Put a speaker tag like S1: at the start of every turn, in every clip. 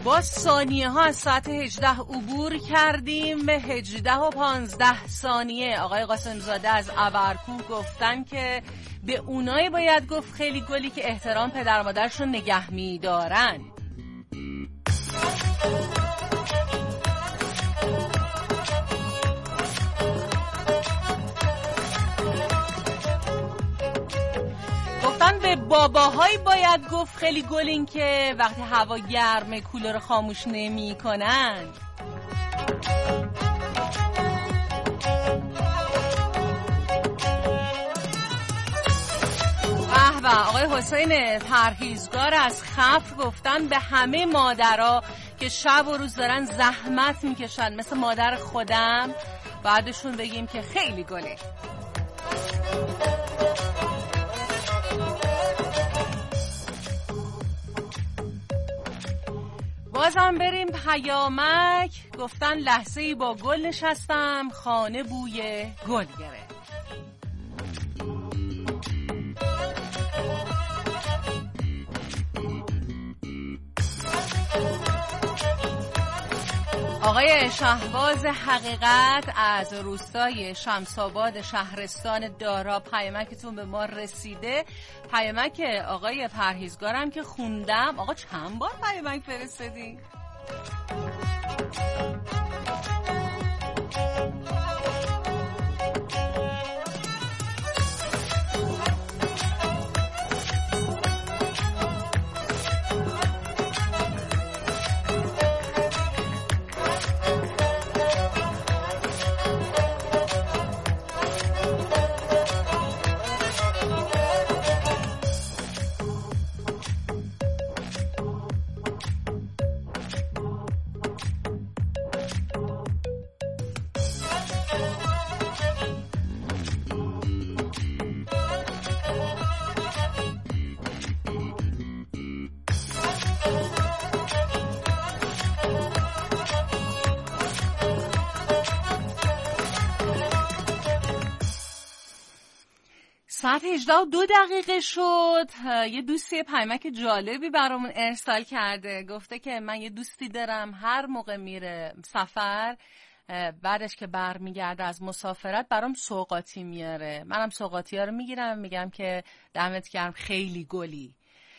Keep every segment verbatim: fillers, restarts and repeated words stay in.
S1: با ثانیه ها از ساعت هجده عبور کردیم. به هجده و پانزده ثانیه آقای قاسم زاده از ابرکوه گفتن که به اونایی باید گفت خیلی گلی که احترام پدر مادرشون نگه می‌دارن. گفتن به باباهایی باید گفت خیلی گلین که وقتی هوا گرمه کولر خاموش نمی کنن. و آقای حسین پرهیزگار از خفر گفتن به همه مادرها که شب و روز دارن زحمت میکشن مثل مادر خودم بعدشون بگیم که خیلی گله. بازم بریم پیامک. گفتن لحظه‌ای با گل نشستم خانه بوی گل گرفت. آقای شهباز حقیقت از روستای شمس‌آباد شهرستان دارا پیامکتون به ما رسیده. پیامک آقای پرهیزگارم که خوندم. آقا چند بار پیامک فرستادی؟ ساعت هجده و دو دقیقه شد. یه دوستی پیامک جالبی برامون ارسال کرده. گفته که من یه دوستی دارم هر موقع میره سفر بعدش که برمیگرده از مسافرت برام سوغاتی میاره. منم سوغاتی ها رو میگیرم میگم که دمت گرم خیلی گلی.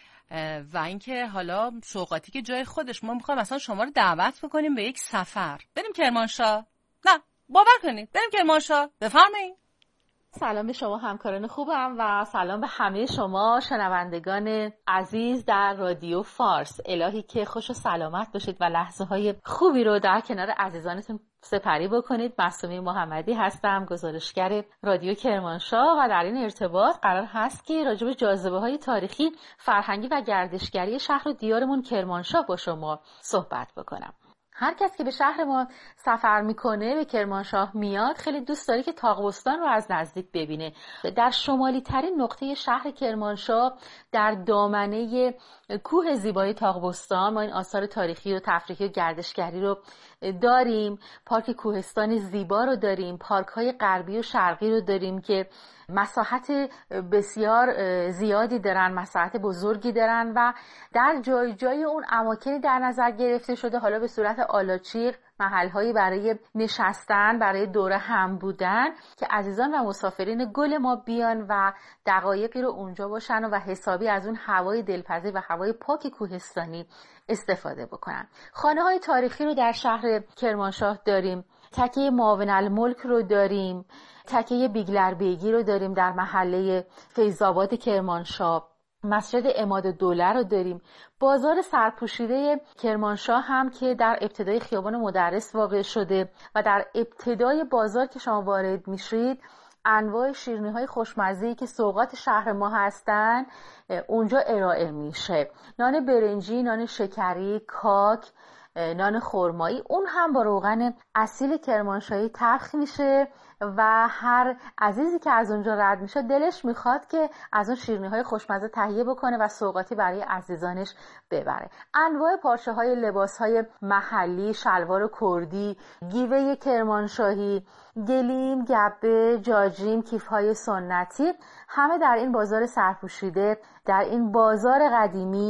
S1: و اینکه حالا سوغاتی که جای خودش، ما میخوایم مثلا شما رو دعوت بکنیم به یک سفر بریم کرمانشاه. نه باور کنید بریم کرمانشاه. بفرمایید.
S2: سلام به شما همکاران خوبم و سلام به همه شما شنوندگان عزیز در رادیو فارس. الهی که خوش و سلامت باشید و لحظه های خوبی رو در کنار عزیزانتون سپری بکنید. معصومه محمدی هستم، گزارشگر رادیو کرمانشاه و در این ارتباط قرار هست که راجع به جاذبه های تاریخی، فرهنگی و گردشگری شهر و دیارمون کرمانشاه با شما صحبت بکنم. هر کس که به شهر ما سفر میکنه، به کرمانشاه میاد، خیلی دوست داره که تاق‌بستان رو از نزدیک ببینه. در شمالی ترین نقطه شهر کرمانشاه در دامنه کوه زیبای تاق‌بستان ما این آثار تاریخی و تفریحی و گردشگری رو داریم. پارک کوهستان زیبا رو داریم، پارک های غربی و شرقی رو داریم که مساحت بسیار زیادی دارن، مساحت بزرگی دارن و در جای جای اون اماکنی در نظر گرفته شده حالا به صورت آلاچیق، محل‌هایی برای نشستن، برای دوره هم بودن که عزیزان و مسافرین گل ما بیان و دقایقی رو اونجا باشن و حسابی از اون هوای دلپذیر و هوای پاک کوهستانی استفاده بکنن. خانه‌های تاریخی رو در شهر کرمانشاه داریم. تکه معاون الملک رو داریم. تکه بیگلر بیگی رو داریم در محله فیض‌آباد کرمانشاه. مسجد عمادالدوله رو داریم. بازار سرپوشیده کرمانشاه هم که در ابتدای خیابان مدرس واقع شده و در ابتدای بازار که شما وارد میشید انواع شیرینی‌های خوشمزه‌ای که سوغات شهر ما هستن اونجا ارائه میشه. نان برنجی، نان شکری، کاک، نان خرمایی، اون هم با روغن اصیل کرمانشاهی تلخ میشه و هر عزیزی که از اونجا رد میشه دلش میخواد که از اون شیرینی‌های خوشمزه تهیه بکنه و سوغاتی برای عزیزانش ببره. انواع پارچه‌های لباس‌های محلی، شلوار کردی، گیوه کرمانشاهی، گلیم، گبه، جاجیم، کیف‌های سنتی همه در این بازار سرپوشیده، در این بازار قدیمی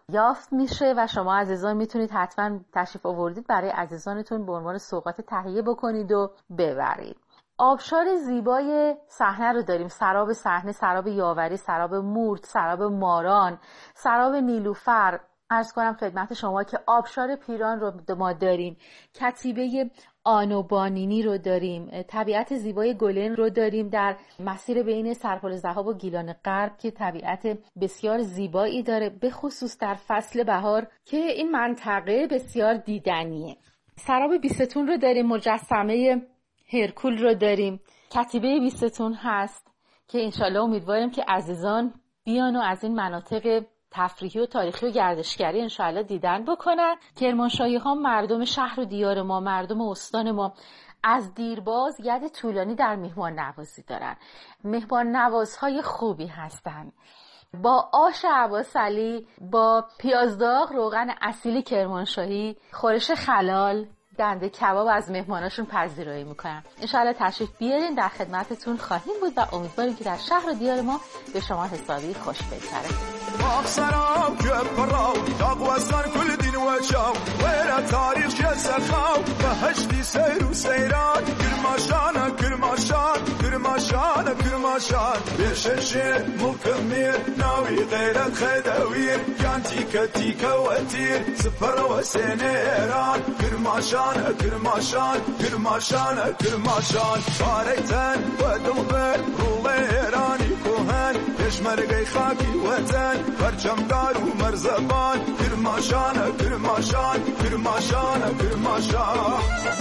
S2: یافت میشه و شما عزیزان میتونید حتما تشریف آوردید برای عزیزانتون به عنوان سوغات تهیه بکنید و ببرید. آبشار زیبای صحنه رو داریم، سراب صحنه، سراب یاوری، سراب مورد، سراب ماران، سراب نیلوفر. عرض کنم خدمت شما که آبشار پیران رو ما داریم، کتیبه آنوبانینی رو داریم، طبیعت زیبای گلن رو داریم در مسیر بین سرپل ذهاب و گیلان غرب که طبیعت بسیار زیبایی داره، به خصوص در فصل بهار که این منطقه بسیار دیدنیه. سراب بیستون رو داریم، مجسمه هرکول رو داریم، کتیبه بیستون هست که انشالله امیدواریم که عزیزان بیان و از این مناطق تفریحی و تاریخی و گردشگری انشالله دیدن بکنن. کرمانشاهی ها مردم شهر و دیار ما، مردم استان ما از دیرباز ید طولانی در مهمان نوازی دارن. مهمان نوازهای خوبی هستن، با آش عباسلی، با پیازداغ، روغن اصیل کرمانشاهی، خورش خلال، دنده کباب از مهماناشون پذیرایی میکنن. انشاءالله تشریف بیارین، در خدمتتون خواهیم بود و امیدواریم که در شهر و دیار ما به شما حسابی خوش بگذره.
S3: مخسرام كبراو تقوى كل دين وشاو ولا تاريخ شسخاو فهشتي سير وسيران كل ما شانا كل ما شان كل ما شانا كل ما شان بششير مكمل ناوي غير الخدوير كانتي كتيكا وتير سفر وسنيران كل ما شانا كل ما شان كل ما شانا كل ما شان صاريتن ودلبر روليراني كوهن پشمرگی خاکی وطن پرچمدار و مرزبان کرماشان کرماشان کرماشان کرماشان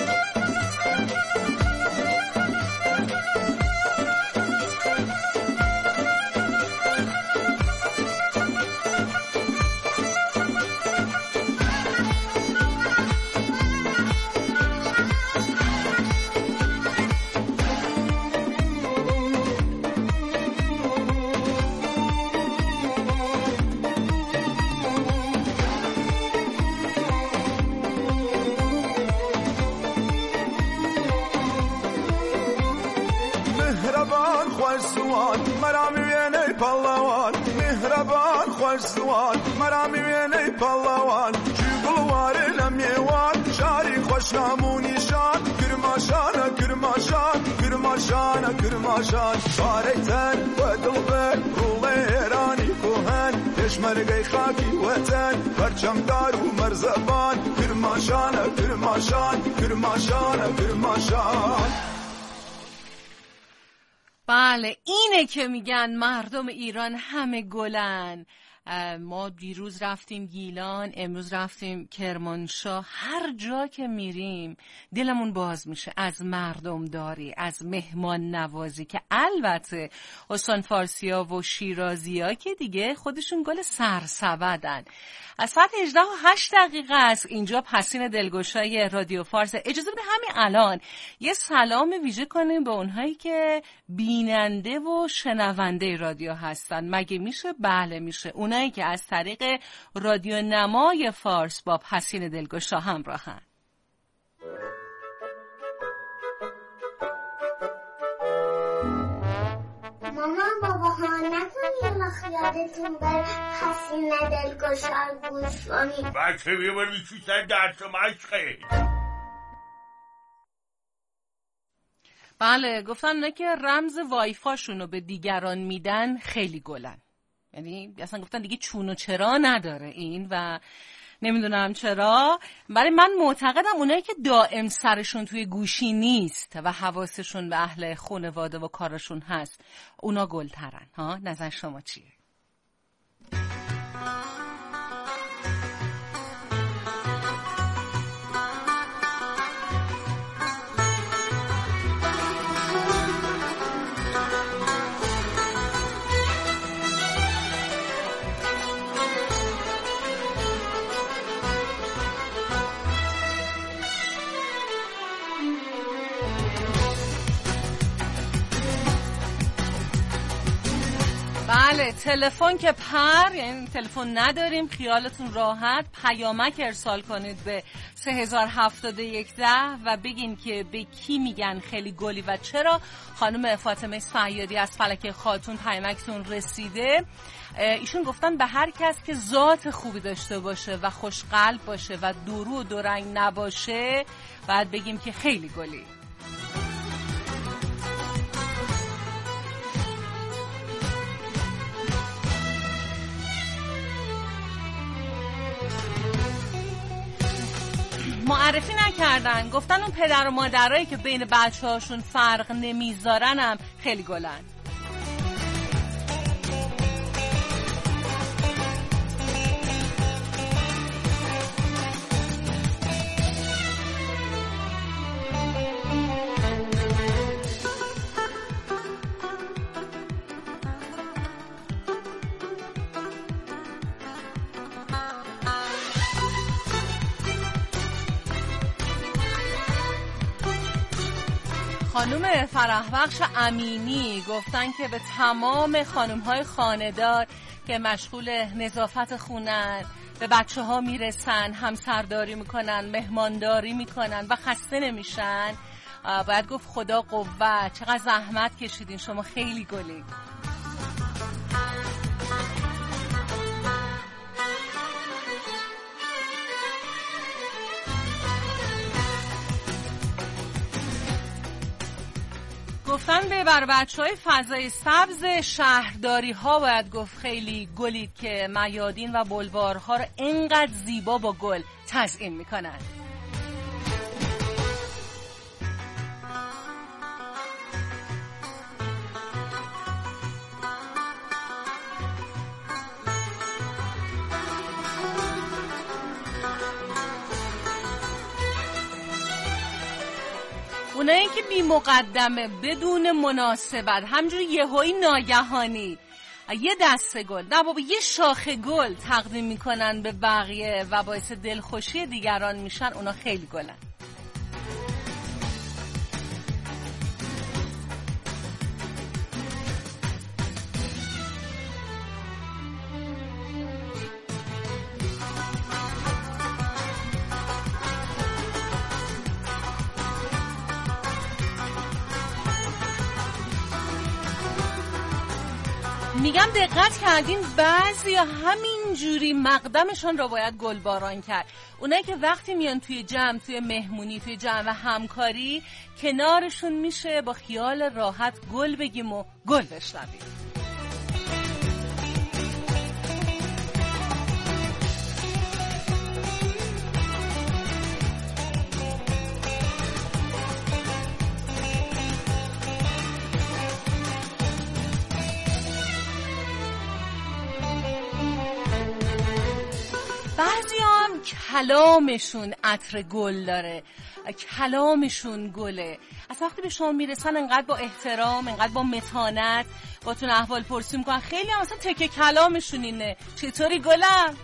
S3: سوان مرا میبینی پهلوان جیبوار نمیوان شاری خوش نمونیشان کرماشان کرماشان کرماشان کرماشان شاریتن و دلبر رولیرانی کوهن پشمرگی خاکی وطن پرچمدار و مرزبان کرماشان کرماشان کرماشان کرماشان.
S1: بله اینه که میگن مردم ایران همه گلن. ما دیروز رفتیم گیلان، امروز رفتیم کرمانشاه. هر جا که میریم دلمون باز میشه از مردم داری، از مهمان نوازی که البته استان فارسیا و شیرازیا که دیگه خودشون گل سرسبدن. از ساعت هجده و هشت دقیقه است اینجا پسین دلگشای رادیو فارس. اجازه بده همین الان یه سلام ویژه کنیم به اونهایی که بیننده و شنونده رادیو هستن. مگه میشه؟ بله میشه. اونایی که از طریق رادیو نمای فارس با پسین دلگشا همراهن.
S4: مامان بابا ها نکنیم مخیادتون بر پسین دلگشا گوش کنیم.
S5: بچه بیمار میچوستن درس و مشقه.
S1: بله گفتن اونا که رمز وایفاشون رو به دیگران میدن خیلی گلن. یعنی اصلا گفتن دیگه چون و چرا نداره این و نمیدونم چرا. ولی من معتقدم اونایی که دائم سرشون توی گوشی نیست و حواسشون به اهل خانواده و کارشون هست اونا گلترن. ها نظر شما چیه؟ بله تلفن که پر، یعنی تلفن نداریم، خیالتون راحت. پیامک ارسال کنید به سه هزار هفتاد و یک ده و بگین که به کی میگن خیلی گلی و چرا. خانم فاطمه صیادی از فلک خاتون پیامکتون رسیده. ایشون گفتن به هر کس که ذات خوبی داشته باشه و خوش قلب باشه و دورو و دورنگ نباشه بعد بگیم که خیلی گلی. معرفی نکردن، گفتن اون پدر و مادرایی که بین بچه هاشون فرق نمیذارن هم خیلی گلن. خانم فرحبخش امینی گفتن که به تمام خانم‌های خانه‌دار که مشغول نظافت خونن، به بچه ها میرسن، همسرداری میکنن، مهمانداری میکنن و خسته نمیشن، باید گفت خدا قوت، چقدر زحمت کشیدین، شما خیلی گلی. گفتن به بر بچه های فضای سبز شهرداری ها باید گفت خیلی گلید که میادین و بلوارها رو اینقدر زیبا با گل تزیین میکنن. اونایی که بی مقدمه بدون مناسبت همجوری یهویی ناگهانی یه دسته گل، نه بابا یه شاخه گل تقدیم میکنن به بقیه و باعث دلخوشی دیگران میشن، اونا خیلی گلن. میگم دقت کردین بعضی همین جوری مقدمشون رو باید گلباران کرد. اونایی که وقتی میان توی جمع، توی مهمونی، توی جمع همکاری، کنارشون میشه با خیال راحت گل بگیم و گل بشنویم. بعضی هم کلامشون عطر گل داره، کلامشون گله. از وقتی به شما میرسن انقدر با احترام، انقدر با متانت با تون احوال پرسی میکنن، خیلی هم مثلا تکه کلامشون اینه چطوری گلم؟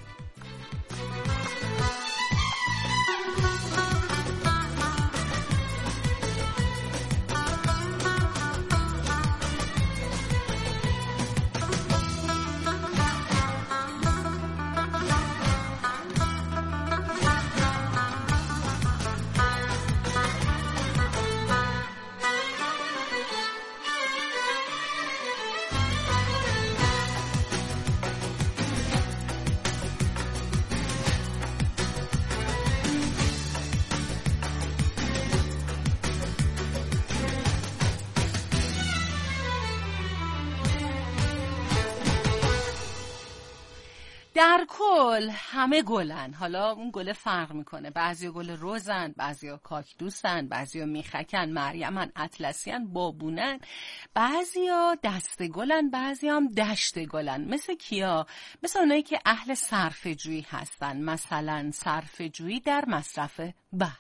S1: در کل همه گلن، حالا اون گله فرق میکنه، بعضی گل روزن، بعضی کاکتوسن، بعضی میخکن، مریمن، اطلسیان، بابونن، بعضی دسته گلن، بعضی هم دشت گلن. مثل کیا؟ مثل اونایی که اهل صرفه جویی هستن، مثلا صرفه جویی در مصرف برق.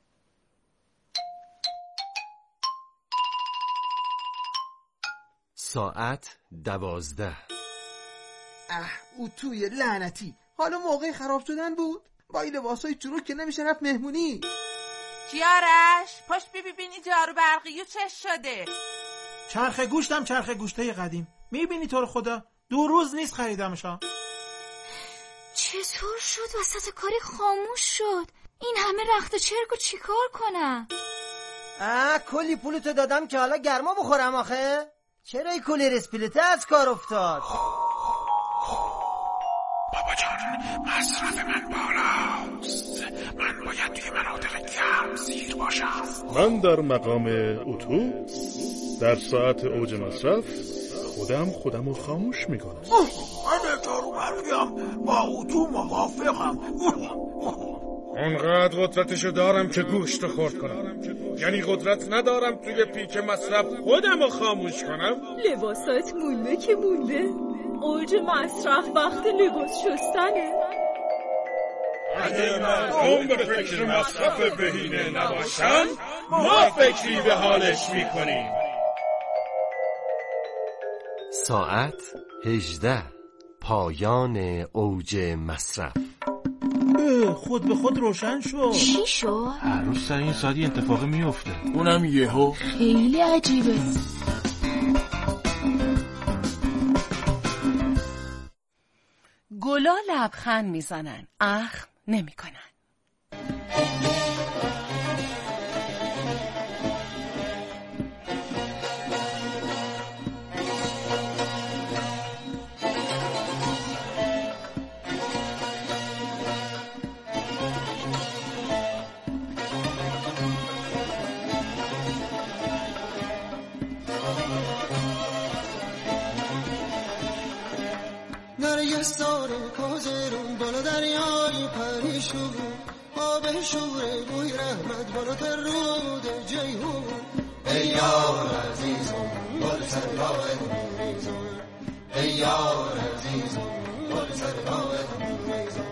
S6: ساعت دوازده.
S7: اه او توی لعنتی، حالا موقع خراب شدن بود؟ با این لباسای چروک که نمیشه رفت مهمونی.
S8: جیارش پشت بی ببینی جارو برقیو چش شده.
S9: چرخ گوشتم چرخ گوشته قدیم، میبینی تو رو خدا
S7: دو روز نیست خریدمشم.
S9: چطور شد وسط کاری خاموش شد؟ این همه رخت چرک و چیکار کنم؟
S10: آه کلی پولتو دادم که حالا گرما بخورم آخه. چرا این کلی رسپیلته از کار افتاد؟
S5: بابا جان مصرف من بالاست، من باید توی مناطق گرم سیر باشم.
S11: من در مقام اتو در ساعت اوج مصرف خودم خودم رو خاموش میکنم.
S5: من جارو برفیم با اتو موافقم.
S11: اونقدر قدرتشو دارم که گوشت خورد کنم، یعنی قدرت ندارم توی پیک مصرف خودم رو خاموش کنم.
S12: لباسات مونده که مونده، اوج مصرف وقت لباس شستنه.
S11: اگه مردم به فکر مصرف بهینه نباشن، ما فکری به حالش میکنیم.
S6: ساعت هجده، پایان اوج مصرف.
S7: خود به خود روشن شد.
S9: چی شد؟
S13: هر روز سر این ساعتی اتفاقی میفته،
S5: اونم یهو.
S9: خیلی عجیبه.
S1: گلا لبخند میزنن، اخم نمیکنن.
S14: نرگس داره کوزرون بالا دریای پریشون، آب شوره بوی رحمت بالا تر رود جیهون. ای یار عزیزم بال سر راه میریزم، ای یار عزیزم بال سر راه میریزم.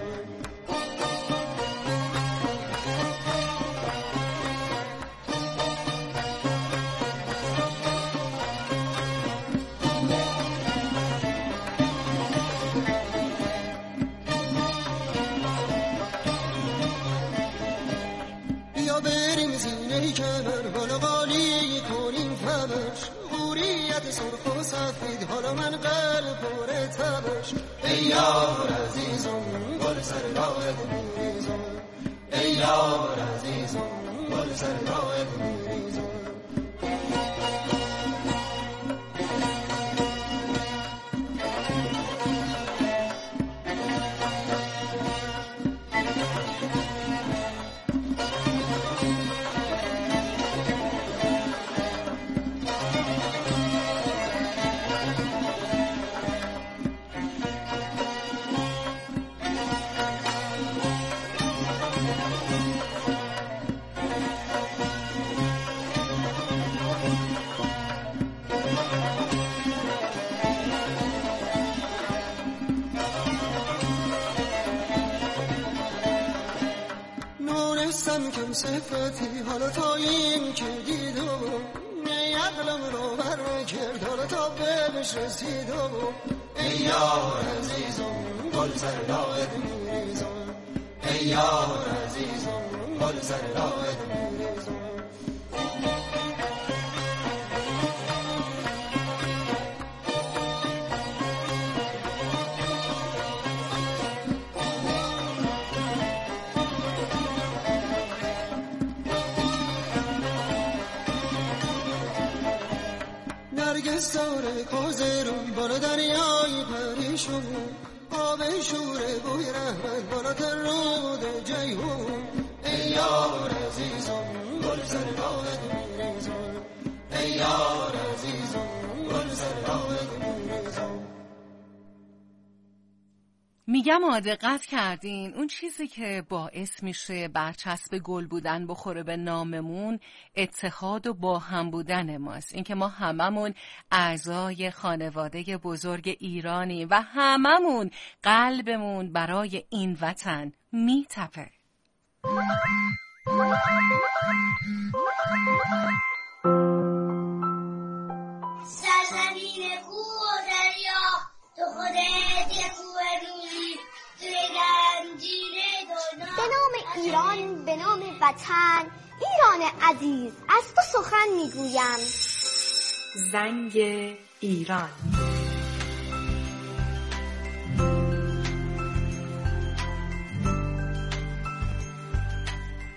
S14: حالا من قلب پره تبش، ای یار عزیزم بال سر راه میریزم، ای یار عزیزم بال سر راه میریزم. کم صفتی حالا تا این که دیدم، نه عقلم رو بر کرد حالا تا بهش رسیدم. ای یار عزیزم گل سر راهت میریزم، ای یار عزیزم گل سر راهت میریزم. نرگس داره کوزرون بالا دریای پریشون، آب شوره بوی رحمت بالا تر رود جیهون. ای یار عزیزم گل سر راهت میریزم، ای یار عزیزم گل سر راهت میریزم.
S1: میگم آ دقت کردین اون چیزی که باعث میشه برچسب گل بودن بخوره به ناممون اتحاد و با هم بودن ماست. اینکه ما هممون اعضای خانواده بزرگ ایرانیم و هممون قلبمون برای این وطن میتپه.
S4: سرزمین کوه و دریا تو خودت یه کوه روی توی گنجینه دنیا. به نام ایران، به نام وطن، ایران عزیز، از تو سخن میگویم.
S12: زنگ ایران.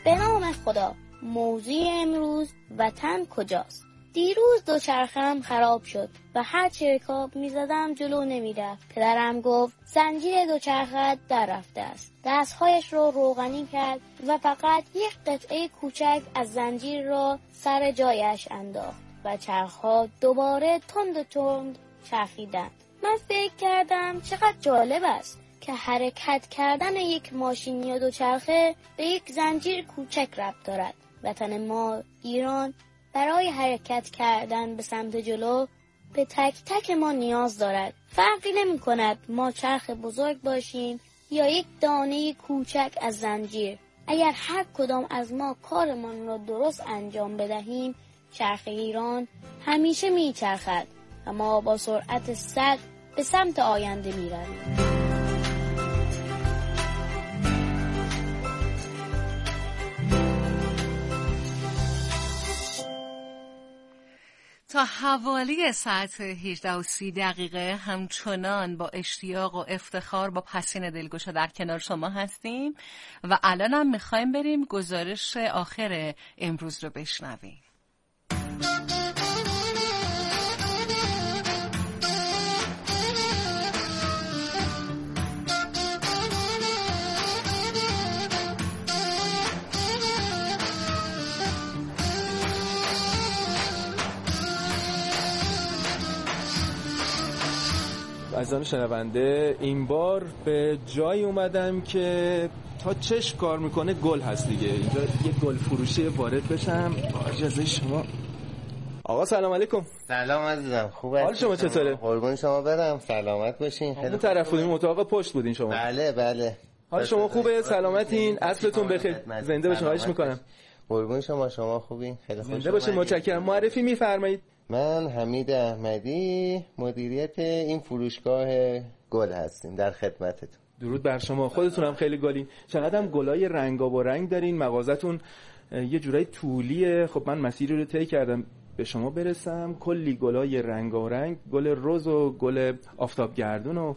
S4: به نام خدا. موضوع امروز وطن کجاست؟ دیروز دوچرخه‌ام خراب شد و هر چه رکاب می‌زدم جلو نمی‌رفت. پدرم گفت زنجیر دوچرخه در رفته است. دستهایش رو روغنی کرد و فقط یک قطعه کوچک از زنجیر را سر جایش انداخت و چرخ‌ها دوباره تند و تند چرخیدند. من فکر کردم چقدر جالب است که حرکت کردن یک ماشین یا دوچرخه به یک زنجیر کوچک ربط دارد. وطن ما ایران برای حرکت کردن به سمت جلو به تک تک ما نیاز دارد. فرقی نمی کند ما چرخ بزرگ باشیم یا یک دانه کوچک از زنجیر. اگر هر کدام از ما کارمان را درست انجام بدهیم، چرخ ایران همیشه می چرخد و ما با سرعت صد به سمت آینده می رویم.
S1: تا حوالی ساعت هجده و سی دقیقه همچنان با اشتیاق و افتخار با پسین دلگشا در کنار شما هستیم و الان هم میخوایم بریم گزارش آخر امروز رو بشنویم.
S13: عزیزان شنونده، این بار به جایی اومدم که تا چشم کار میکنه گل هست دیگه. اینجا یه گل فروشی وارد بشم با اجازه شما. آقا سلام علیکم.
S15: سلام عزیزم، خوبه؟ حال
S13: شما چطوره؟
S15: قربون شما برم، سلامت باشین.
S13: خیلی طرف بودیم، اتاق پشت بودین شما.
S15: بله بله.
S13: حال شما خوبه؟ سلامتین؟ اصلتون بخیر. زنده باشین. خواهش میکنم.
S15: قربون شما، شما خوبین؟ خیلی خوشحالم.
S13: زنده باشین، متشکرم. معرفی میفرمایید.
S15: من حمید احمدی، مدیریت این فروشگاه گل هستیم، در خدمتتون.
S13: درود بر شما. خودتون هم خیلی گلین. چقدر هم گلای رنگارنگ دارین. مغازتون یه جورایی طولیه. خب من مسیری رو طی کردم به شما برسم. کلی گلای رنگارنگ، گل رز و گل آفتابگردون و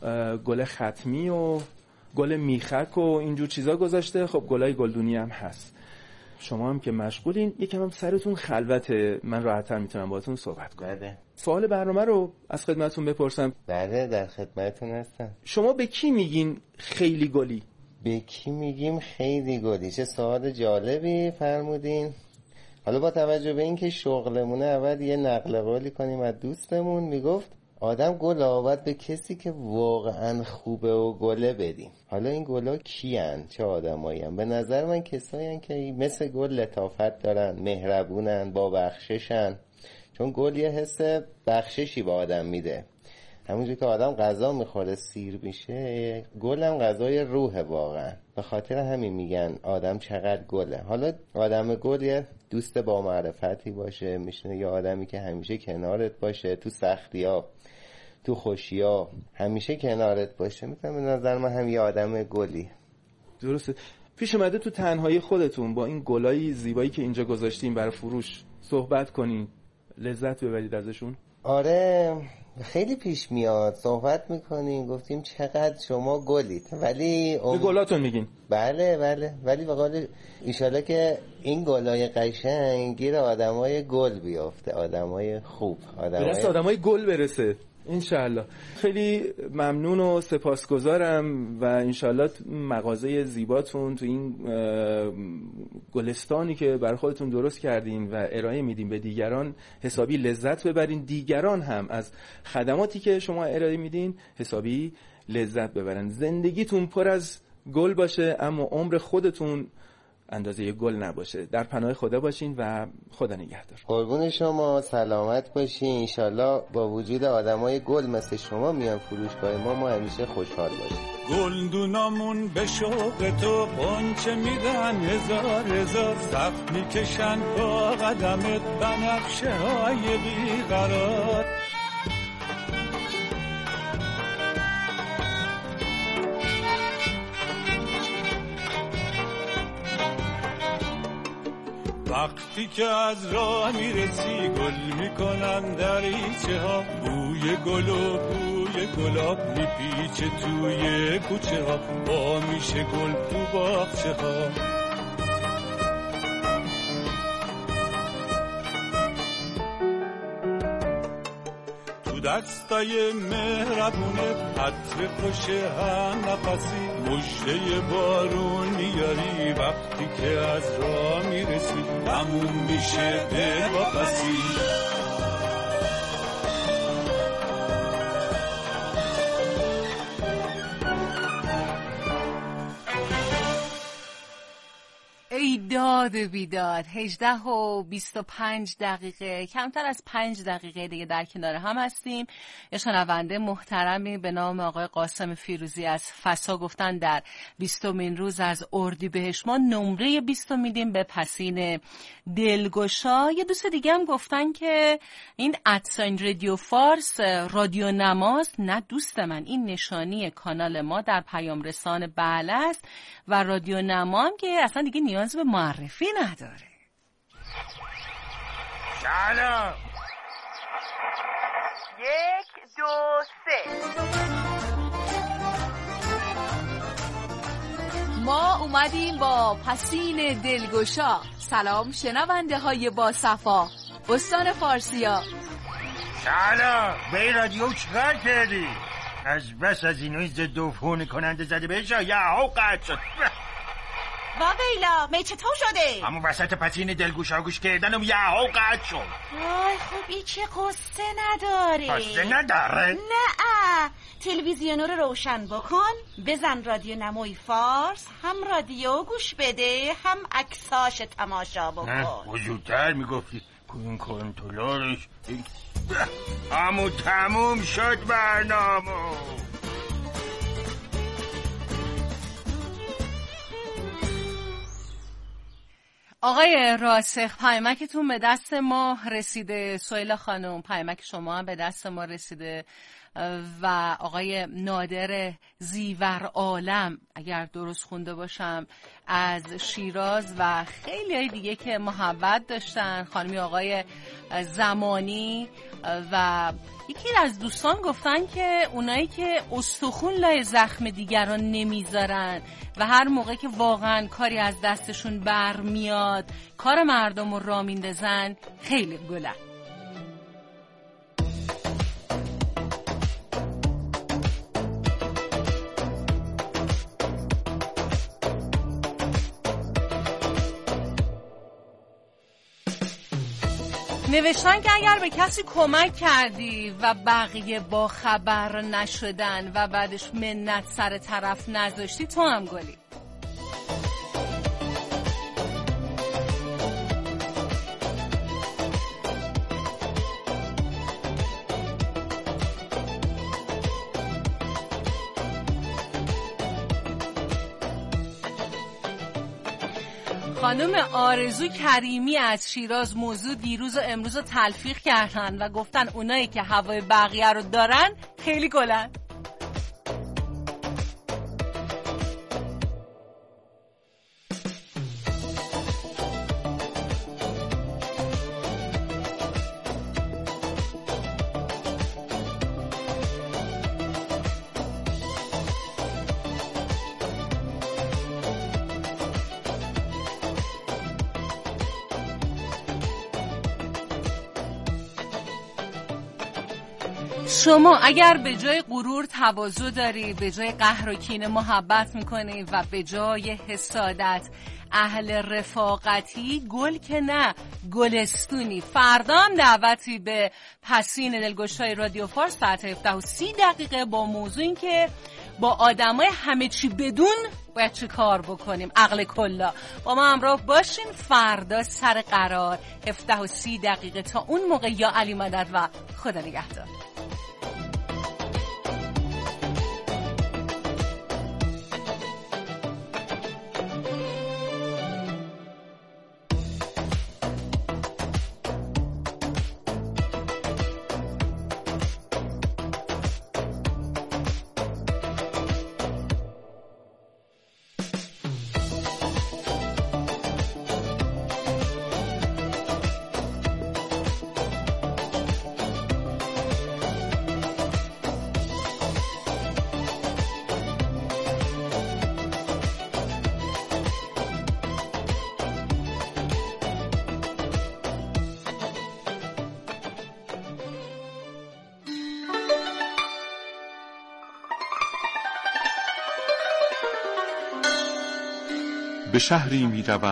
S13: گل ختمی و گل میخک و اینجور چیزا گذاشته. خب گلای گلدونی هم هست. شما هم که مشغولین، یکم هم سرتون خلوته، من راحت‌تر میتونم باهاتون صحبت کنم.
S15: بله.
S13: سوال برنامه رو از خدمتتون بپرسم.
S15: بله در خدمتتون هستم.
S13: شما به کی میگین خیلی گلی؟
S15: به کی میگیم خیلی گلی؟ چه سوال جالبی فرمودین. حالا با توجه به اینکه شغلمونه، اول یه نقل قولی کنیم از دوستمون، میگفت آدم گل آورد به کسی که واقعا خوبه و گله بدیم. حالا این گلا کیان؟ چه آدمایین؟ به نظر من کسایین که مثل گل لطافت دارن، مهربونن، با بخششن. چون گل یه حس بخششی به آدم میده. همونجور که آدم غذا میخوره سیر میشه، گل هم غذای روح واقعا. به خاطر همین میگن آدم چقدر گله. حالا آدم گل یه دوست با معرفتی باشه، میشه یه آدمی که همیشه کنارت باشه، تو سختی‌ها تو خوشی‌ها همیشه کنارت باشه. میتونم به نظر من هم یه آدم گلی.
S13: درسته. پیش اومده تو تنهایی خودتون با این گلای زیبایی که اینجا گذاشتین برای فروش صحبت کنین، لذت ببرید ازشون؟
S15: آره خیلی پیش میاد، صحبت میکنیم، گفتیم چقدر شما گلید، ولی
S13: به گلاتون میگین؟
S15: بله بله، ولی به قول ایشالا که این گلای قشنگ گیر آدمای گل بیافته، آدمای خوب، آدمای
S13: برسه آدمای گل برسه انشالله. خیلی ممنون و سپاسگزارم و انشالله مغازه زیباتون تو این گلستانی که برای خودتون درست کردین و ارائه میدین به دیگران حسابی لذت ببرین، دیگران هم از خدماتی که شما ارائه میدین حسابی لذت ببرن. زندگیتون پر از گل باشه اما عمر خودتون اندازه گل نباشه. در پناه خدا باشین و خدا نگهدار.
S15: قربون شما، سلامت باشین. انشالله با وجود آدمای گل مثل شما میان فروشگاه ما، ما همیشه خوشحال باشیم.
S3: گلدونامون به شوق تو قنچه میدن هزار هزار، صف میکشن با قدمت بنفشه های بیقرار. وقتی که از راه میرسی گل میکنن دریچه ها، بوی گل و بوی گلاب میپیچه توی کوچه ها، با میشه گل تو باغچه ها. دستای مهربونه، عطر خوش هم نفسی، مژده بارون میاری وقتی که از راه میرسی، تموم میشه دل واپسی.
S1: ای داد و بیداد. هجده و بیست و پنج دقیقه، کمتر از پنج دقیقه دیگه در کنار هم هستیم. یه شنونده محترمی به نام آقای قاسم فیروزی از فسا گفتن در بیستمین روز از اردیبهشت ما نمره بیست میدیم به پسین دلگشا. یه دوست دیگه هم گفتن که این ادساین رادیو فارس رادیو نماست. نه دوست من، این نشانی کانال ما در پیام رسان بله است و رادیو نما هم که اصلا دیگه نیاز به معرفی نداره.
S16: سلام. یک دو سه.
S17: ما اومدیم با پسین دلگشا. سلام شنونده های با صفا استان فارسیا.
S16: سلام. به این رادیو چیکار کردی؟ از بس از اینوی ضد عفونی کننده زده بهش یا ها قطع شد.
S8: واقعیلا می چطور شده؟
S16: همون وسط پسین دلگوشا گوش کردن و یه ها قطع شد.
S8: آی خب این که قصه نداره.
S16: قصه نداره؟
S8: نه. تلویزیون رو روشن بکن، بزن رادیو نمای فارس، هم رادیو گوش بده هم عکساش تماشا بکن.
S16: نه وجودتر میگفتی این کنترلش همون تموم شد برنامه.
S1: آقای راسخ پیامکتون به دست ما رسیده. سهیلا خانم پیامک شما هم به دست ما رسیده و آقای نادر زیور عالم اگر درست خونده باشم از شیراز و خیلی های دیگه که محبت داشتن، خانمی آقای زمانی و یکی از دوستان گفتن که اونایی که استخون لای زخم دیگران نمیذارن و هر موقع که واقعا کاری از دستشون برمیاد کار مردم رو را میندازن خیلی گلن. نوشتن که اگر به کسی کمک کردی و بقیه با خبر نشدن و بعدش منت سر طرف نذاشتی تو هم گلی. خانم آرزو کریمی از شیراز موضوع دیروز و امروز رو تلفیق کردن و گفتن اونایی که هوای بقیه رو دارن خیلی گلن. شما اگر به جای غرور تواضع داری، به جای قهر و کینه محبت میکنی و به جای حسادت اهل رفاقتی، گل که نه گلستونی. فردا هم دعوتی به پسین دلگشای رادیو فارس ساعت هفده و سی دقیقه با موضوع این که با آدمای همه چی بدون باید چی کار بکنیم، عقل کلا. با ما همراه باشین. فردا سر قرار هفده و سی دقیقه. تا اون موقع یا علی مدد و خدا نگهدار.
S18: به شهری می روم